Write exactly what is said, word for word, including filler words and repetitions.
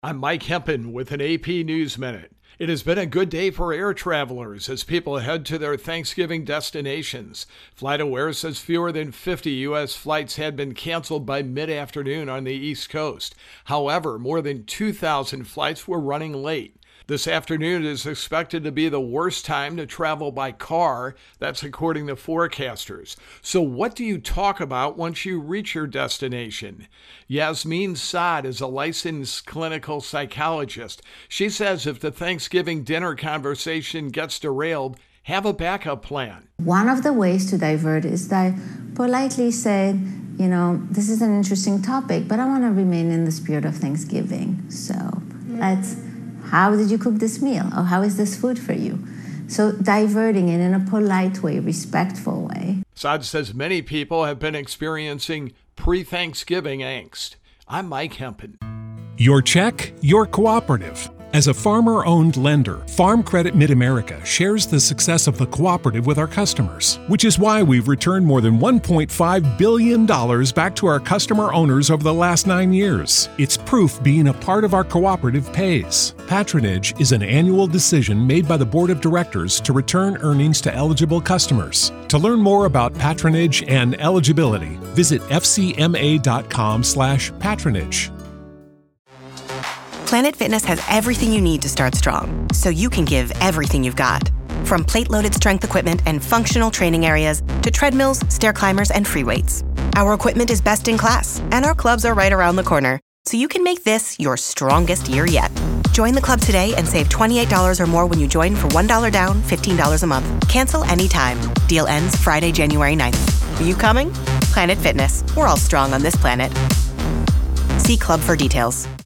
I'm Mike Hempen with an A P News Minute. It has been a good day for air travelers as people head to their Thanksgiving destinations. FlightAware says fewer than fifty U S flights had been canceled by mid-afternoon on the East Coast. However, more than two thousand flights were running late. This afternoon is expected to be the worst time to travel by car. That's according to forecasters. So what do you talk about once you reach your destination? Yasmin Saad is a licensed clinical psychologist. She says if the Thanksgiving dinner conversation gets derailed, have a backup plan. One of the ways to divert is that I politely say, you know, this is an interesting topic, but I want to remain in the spirit of Thanksgiving. So let's... How did you cook this meal? Or how is this food for you? So diverting it in a polite way, respectful way. Saad says many people have been experiencing pre-Thanksgiving angst. I'm Mike Hempen. Your check, your cooperative. As a farmer-owned lender, Farm Credit Mid-America shares the success of the cooperative with our customers, which is why we've returned more than one point five billion dollars back to our customer owners over the last nine years. It's proof being a part of our cooperative pays. Patronage is an annual decision made by the Board of Directors to return earnings to eligible customers. To learn more about patronage and eligibility, visit f c m a dot com slash patronage. Planet Fitness has everything you need to start strong, so you can give everything you've got. From plate-loaded strength equipment and functional training areas to treadmills, stair climbers, and free weights. Our equipment is best in class, and our clubs are right around the corner, so you can make this your strongest year yet. Join the club today and save twenty-eight dollars or more when you join for one dollar down, fifteen dollars a month. Cancel anytime. Deal ends Friday, January ninth. Are you coming? Planet Fitness. We're all strong on this planet. See club for details.